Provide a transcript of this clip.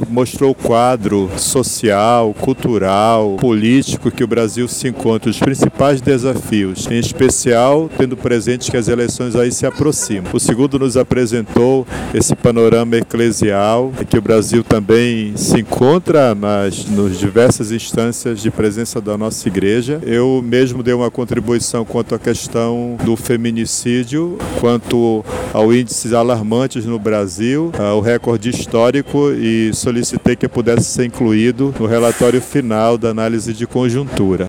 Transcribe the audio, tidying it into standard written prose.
mostrou o quadro social, cultural, político que o Brasil se encontra, os principais desafios, em especial tendo presente que as eleições aí se aproximam. O segundo nos apresentou esse panorama eclesial, que o Brasil também se encontra nas diversas instâncias de presença da nossa igreja. Eu mesmo dei uma contribuição quanto à questão do feminicídio, quanto ao índices alarmantes no Brasil, o recorde histórico, e solicitei que pudesse ser incluído no relatório final da análise de conjuntura.